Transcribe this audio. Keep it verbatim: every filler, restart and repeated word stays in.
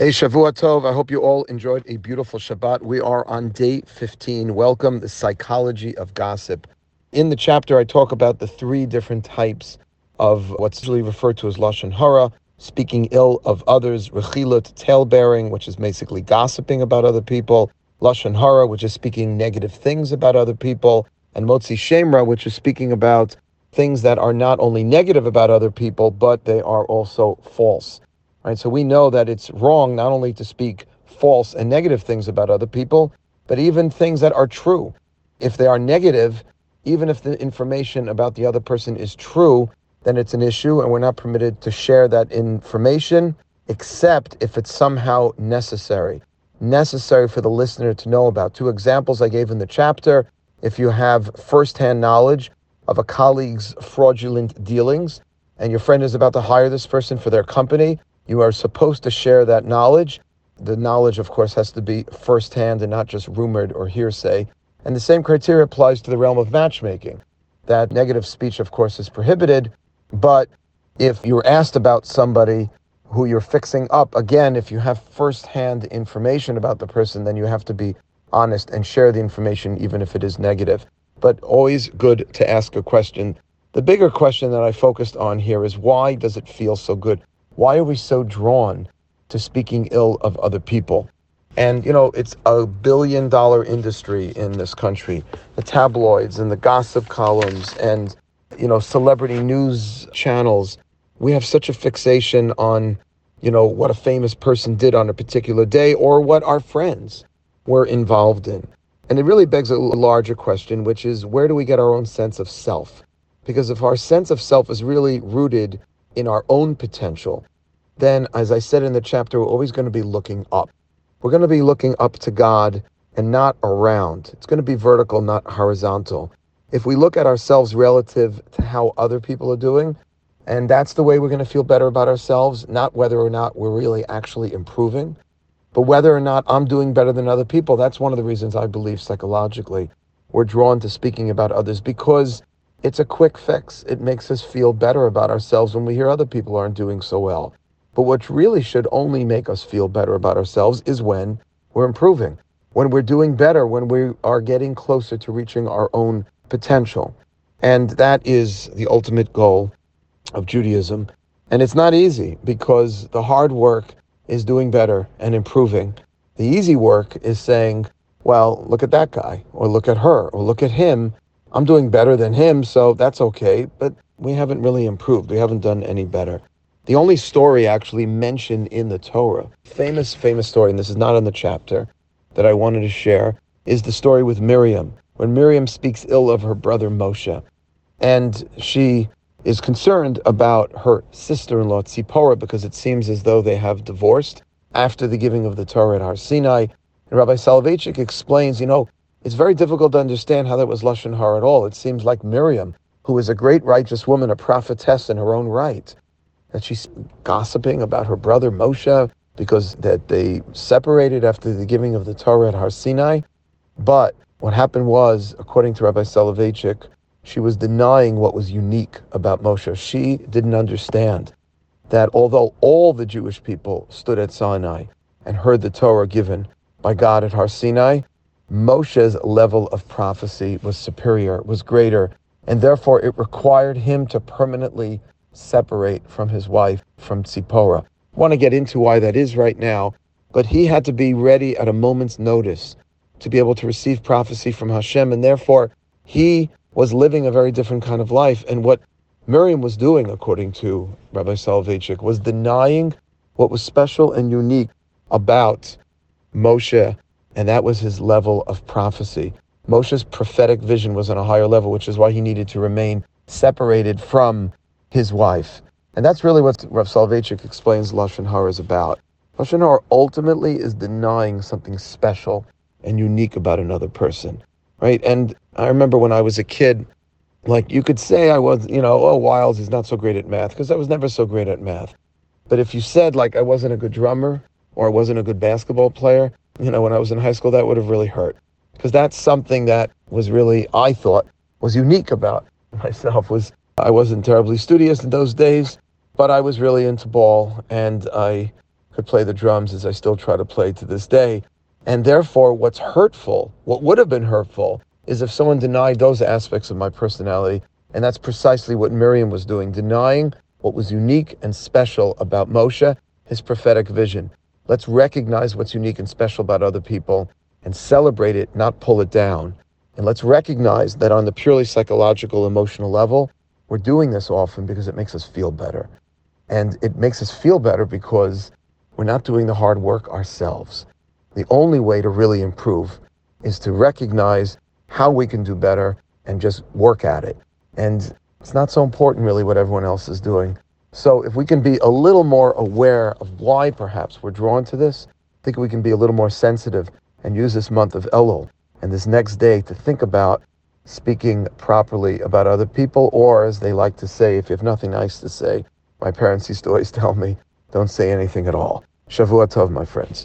Hey, Shavua Tov. I hope you all enjoyed a beautiful Shabbat. We are on day fifteen. Welcome, the psychology of gossip. In the chapter, I talk about the three different types of what's usually referred to as Lashon Hara, speaking ill of others, Rechilut, tale-bearing, which is basically gossiping about other people, Lashon Hara, which is speaking negative things about other people, and Motzi Shemra, which is speaking about things that are not only negative about other people, but they are also false. Right, so we know that it's wrong not only to speak false and negative things about other people, but even things that are true. If they are negative, even if the information about the other person is true, then it's an issue, and we're not permitted to share that information, except if it's somehow necessary. Necessary for the listener to know about. Two examples I gave in the chapter: if you have firsthand knowledge of a colleague's fraudulent dealings, and your friend is about to hire this person for their company, you are supposed to share that knowledge. The knowledge, of course, has to be firsthand and not just rumored or hearsay. And the same criteria applies to the realm of matchmaking. That negative speech, of course, is prohibited. But if you're asked about somebody who you're fixing up, again, if you have firsthand information about the person, then you have to be honest and share the information, even if it is negative. But always good to ask a question. The bigger question that I focused on here is, why does it feel so good? Why are we so drawn to speaking ill of other people? And, you know, it's a billion dollar industry in this country. The tabloids and the gossip columns and, you know, celebrity news channels. We have such a fixation on, you know, what a famous person did on a particular day or what our friends were involved in. And it really begs a larger question, which is, where do we get our own sense of self? Because if our sense of self is really rooted in our own potential, then, as I said in the chapter, we're always going to be looking up. We're going to be looking up to God and not around. It's going to be vertical, not horizontal. If we look at ourselves relative to how other people are doing, and that's the way we're going to feel better about ourselves, not whether or not we're really actually improving, but whether or not I'm doing better than other people. That's one of the reasons I believe psychologically we're drawn to speaking about others, because it's a quick fix. It makes us feel better about ourselves when we hear other people aren't doing so well. But what really should only make us feel better about ourselves is when we're improving, when we're doing better, when we are getting closer to reaching our own potential. And that is the ultimate goal of Judaism. And it's not easy, because the hard work is doing better and improving. The easy work is saying, well, look at that guy, or look at her, or look at him. I'm doing better than him, so that's okay. But we haven't really improved. We haven't done any better. The only story actually mentioned in the Torah, famous, famous story, and this is not in the chapter, that I wanted to share, is the story with Miriam, when Miriam speaks ill of her brother Moshe. And she is concerned about her sister-in-law Tzipporah, because it seems as though they have divorced after the giving of the Torah at Har Sinai. And Rabbi Soloveitchik explains, you know, it's very difficult to understand how that was Lashon Hara at all. It seems like Miriam, who is a great righteous woman, a prophetess in her own right, that she's gossiping about her brother Moshe because that they separated after the giving of the Torah at Har Sinai. But what happened was, according to Rabbi Soloveitchik, she was denying what was unique about Moshe. She didn't understand that although all the Jewish people stood at Sinai and heard the Torah given by God at Har Sinai, Moshe's level of prophecy was superior, was greater, and therefore it required him to permanently separate from his wife, from Tzipporah. I want to get into why that is right now, but he had to be ready at a moment's notice to be able to receive prophecy from Hashem, and therefore he was living a very different kind of life. And what Miriam was doing, according to Rabbi Soloveitchik, was denying what was special and unique about Moshe, and that was his level of prophecy. Moshe's prophetic vision was on a higher level, which is why he needed to remain separated from his wife. And that's really what Rav Soloveitchik explains Lashon Hara is about. Lashon Hara ultimately is denying something special and unique about another person, right? And I remember when I was a kid, like you could say I was, you know, oh, Wiles is not so great at math, because I was never so great at math. But if you said like I wasn't a good drummer or I wasn't a good basketball player, you know, when I was in high school, that would have really hurt. Because that's something that was really, I thought, was unique about myself. Was I wasn't terribly studious in those days, but I was really into ball, and I could play the drums as I still try to play to this day. And therefore, what's hurtful, what would have been hurtful, is if someone denied those aspects of my personality. And that's precisely what Miriam was doing, denying what was unique and special about Moshe, his prophetic vision. Let's recognize what's unique and special about other people and celebrate it, not pull it down. And let's recognize that on the purely psychological, emotional level, we're doing this often because it makes us feel better. And it makes us feel better because we're not doing the hard work ourselves. The only way to really improve is to recognize how we can do better and just work at it. And it's not so important really what everyone else is doing. So if we can be a little more aware of why perhaps we're drawn to this, I think we can be a little more sensitive and use this month of Elul and this next day to think about speaking properly about other people, or as they like to say, if you have nothing nice to say, my parents used to always tell me, don't say anything at all. Shavua Tov, my friends.